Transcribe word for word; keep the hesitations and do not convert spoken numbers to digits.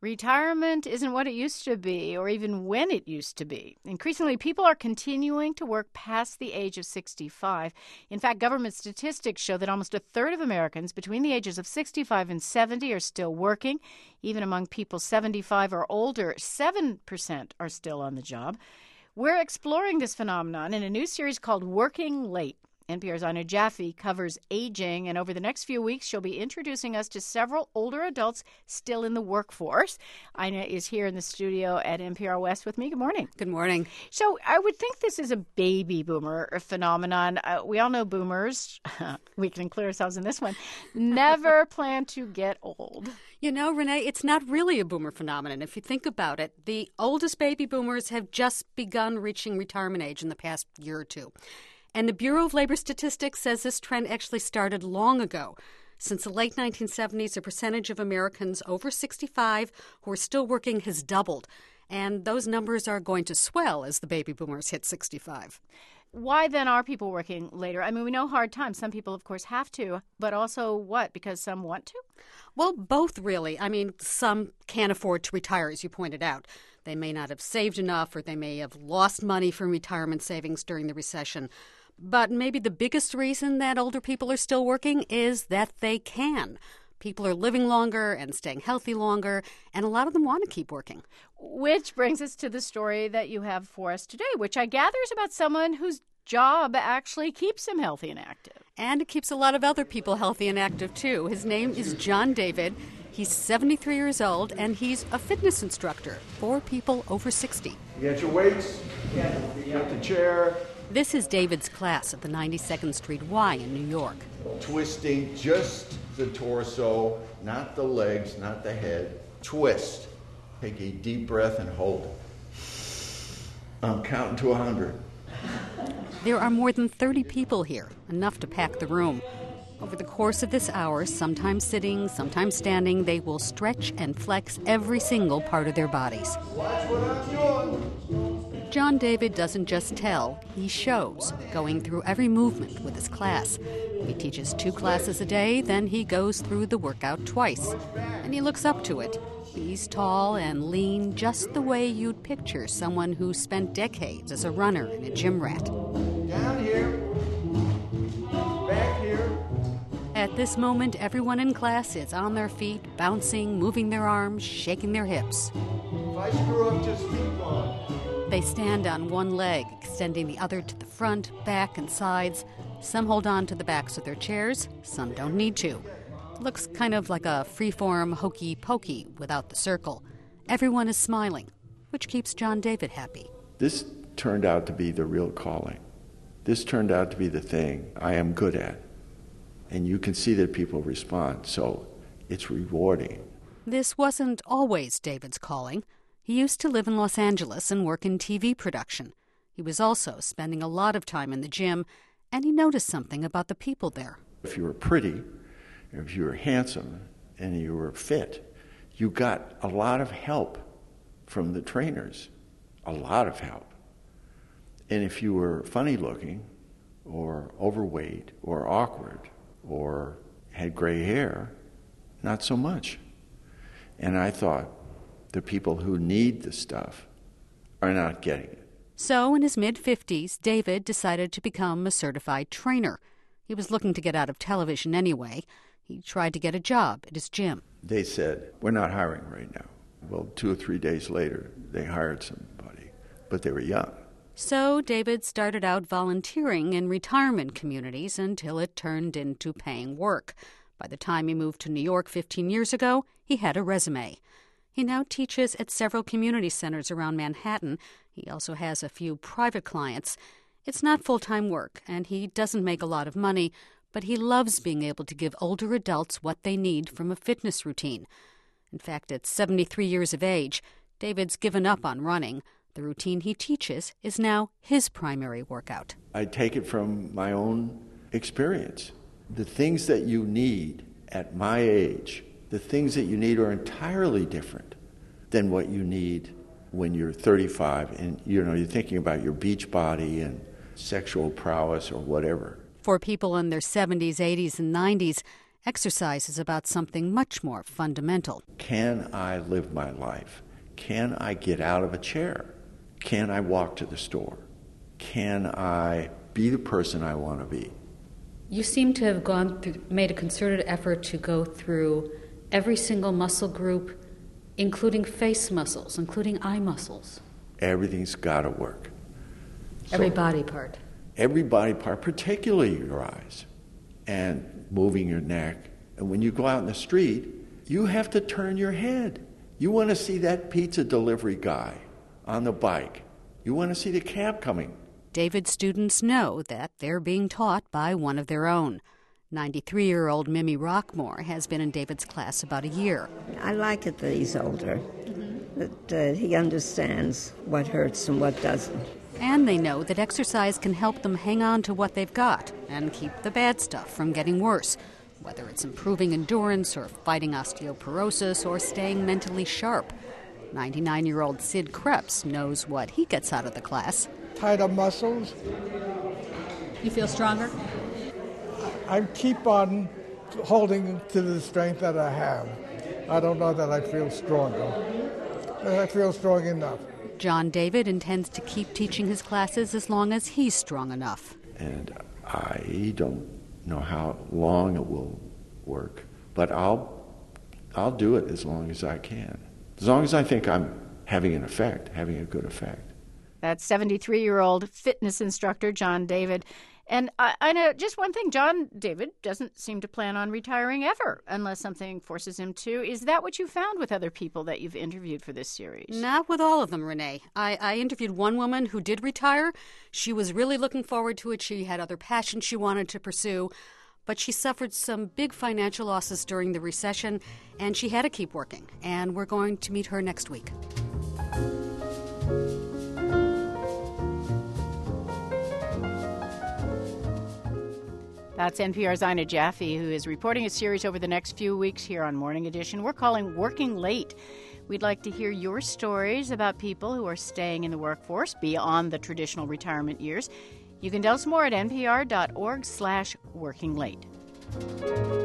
Retirement isn't what it used to be, or even when it used to be. Increasingly, people are continuing to work past the age of sixty-five. In fact, government statistics show that almost a third of Americans between the ages of sixty-five and seventy are still working. Even among people seventy-five or older, seven percent are still on the job. We're exploring this phenomenon in a new series called Working Late. N P R's Ina Jaffe covers aging, and over the next few weeks, she'll be introducing us to several older adults still in the workforce. Ina is here in the studio at N P R West with me. Good morning. Good morning. So I would think this is a baby boomer phenomenon. Uh, we all know boomers, we can include ourselves in this one, never plan to get old. You know, Renee, it's not really a boomer phenomenon. If you think about it, the oldest baby boomers have just begun reaching retirement age in the past year or two. And the Bureau of Labor Statistics says this trend actually started long ago. Since the late nineteen seventies, the percentage of Americans over sixty-five who are still working has doubled. And those numbers are going to swell as the baby boomers hit sixty-five. Why then are people working later? I mean, we know hard times. Some people, of course, have to. But also what? Because some want to? Well, both, really. I mean, some can't afford to retire, as you pointed out. They may not have saved enough, or they may have lost money from retirement savings during the recession. But maybe the biggest reason that older people are still working is that they can. People are living longer and staying healthy longer, and a lot of them want to keep working. Which brings us to the story that you have for us today, which I gather is about someone whose job actually keeps him healthy and active. And it keeps a lot of other people healthy and active, too. His name is John David. He's seventy-three years old, and he's a fitness instructor for people over sixty. You got your weights? Yeah. You got the chair? This is David's class at the ninety-second Street Y in New York. Twisting just the torso, not the legs, not the head. Twist. Take a deep breath and hold it. I'm counting to one hundred. There are more than thirty people here, enough to pack the room. Over the course of this hour, sometimes sitting, sometimes standing, they will stretch and flex every single part of their bodies. Watch what I'm doing. John David doesn't just tell, he shows, going through every movement with his class. He teaches two classes a day, then he goes through the workout twice. And he looks up to it. He's tall and lean, just the way you'd picture someone who spent decades as a runner and a gym rat. Down here. Back here. At this moment, everyone in class is on their feet, bouncing, moving their arms, shaking their hips. If I screw up, just keep on. They stand on one leg, extending the other to the front, back, and sides. Some hold on to the backs of their chairs, some don't need to. It looks kind of like a free-form hokey-pokey without the circle. Everyone is smiling, which keeps John David happy. This turned out to be the real calling. This turned out to be the thing I am good at. And you can see that people respond, so it's rewarding. This wasn't always David's calling. He used to live in Los Angeles and work in T V production. He was also spending a lot of time in the gym, and he noticed something about the people there. If you were pretty, if you were handsome, and you were fit, you got a lot of help from the trainers, a lot of help. And if you were funny looking, or overweight, or awkward, or had gray hair, not so much. And I thought, the people who need the stuff are not getting it. So in his mid-fifties, David decided to become a certified trainer. He was looking to get out of television anyway. He tried to get a job at his gym. They said, we're not hiring right now. Well, two or three days later, they hired somebody, but they were young. So David started out volunteering in retirement communities until it turned into paying work. By the time he moved to New York fifteen years ago, he had a resume. He now teaches at several community centers around Manhattan. He also has a few private clients. It's not full-time work, and he doesn't make a lot of money, but he loves being able to give older adults what they need from a fitness routine. In fact, at seventy-three years of age, David's given up on running. The routine he teaches is now his primary workout. I take it from my own experience. The things that you need at my age, the things that you need are entirely different than what you need when you're thirty-five and you know you're thinking about your beach body and sexual prowess or whatever. For people in their seventies, eighties, and nineties, Exercise is about something much more fundamental. Can I live my life? Can I get out of a chair? Can I walk to the store? Can I be the person I want to be? You seem to have gone through, made a concerted effort to go through every single muscle group, including face muscles, including eye muscles. Everything's got to work. Every So, body part. every body part, particularly your eyes, and moving your neck. And when you go out in the street, you have to turn your head. You want to see that pizza delivery guy on the bike. You want to see the cab coming. David's students know that they're being taught by one of their own. ninety-three-year-old Mimi Rockmore has been in David's class about a year. I like it that he's older, mm-hmm. that uh, he understands what hurts and what doesn't. And they know that exercise can help them hang on to what they've got and keep the bad stuff from getting worse, whether it's improving endurance or fighting osteoporosis or staying mentally sharp. ninety-nine-year-old Sid Krebs knows what he gets out of the class. Tighter muscles. You feel stronger? I keep on holding to the strength that I have. I don't know that I feel stronger. I feel strong enough. John David intends to keep teaching his classes as long as he's strong enough. And I don't know how long it will work, but I'll I'll do it as long as I can. As long as I think I'm having an effect, having a good effect. That's seventy-three-year-old fitness instructor John David. And I, I know just one thing, John David doesn't seem to plan on retiring ever unless something forces him to. Is that what you found with other people that you've interviewed for this series? Not with all of them, Renee. I, I interviewed one woman who did retire. She was really looking forward to it. She had other passions she wanted to pursue. But she suffered some big financial losses during the recession, and she had to keep working. And we're going to meet her next week. That's N P R's Ina Jaffe, who is reporting a series over the next few weeks here on Morning Edition we're calling Working Late. We'd like to hear your stories about people who are staying in the workforce beyond the traditional retirement years. You can tell us more at npr.org slash working late.